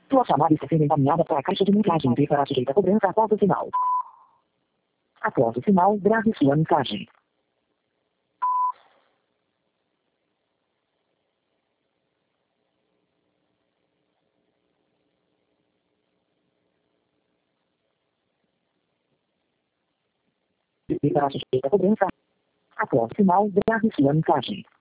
Sua chamada está sendo encaminhada para a caixa de mensagem e será sujeita a cobrança após o sinal. Após o sinal, grave sua mensagem. E será sujeita a cobrança. Após o sinal, grave sua mensagem.